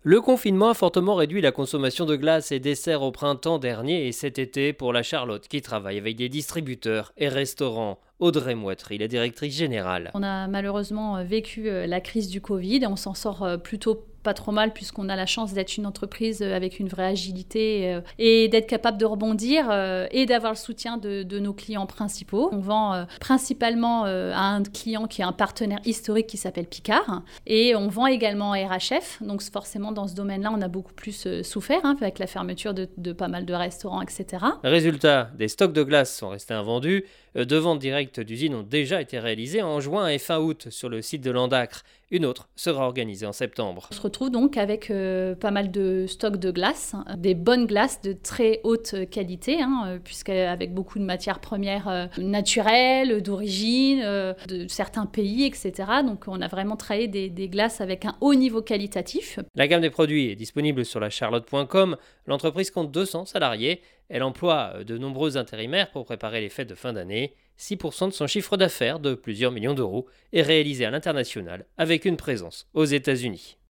Le confinement a fortement réduit la consommation de glace et desserts au printemps dernier et cet été pour la Charlotte qui travaille avec des distributeurs et restaurants. Audrey Moitry, la directrice générale. On a malheureusement vécu la crise du Covid et on s'en sort plutôt pas trop mal puisqu'on a la chance d'être une entreprise avec une vraie agilité et d'être capable de rebondir et d'avoir le soutien de nos clients principaux. On vend principalement à un client qui est un partenaire historique qui s'appelle Picard et on vend également à RHF. Donc forcément dans ce domaine-là, on a beaucoup plus souffert avec la fermeture de pas mal de restaurants, etc. Résultat, des stocks de glace sont restés invendus. Deux ventes directes d'usines ont déjà été réalisées en juin et fin août sur le site de Landacre. Une autre sera organisée en septembre. On se retrouve donc avec pas mal de stocks de glace, des bonnes glaces de très haute qualité, puisqu'avec beaucoup de matières premières naturelles, d'origine, de certains pays, etc. Donc on a vraiment travaillé des glaces avec un haut niveau qualitatif. La gamme des produits est disponible sur la charlotte.com. L'entreprise compte 200 salariés. Elle emploie de nombreux intérimaires pour préparer les fêtes de fin d'année. 6% de son chiffre d'affaires de plusieurs millions d'euros est réalisé à l'international avec une présence aux États-Unis.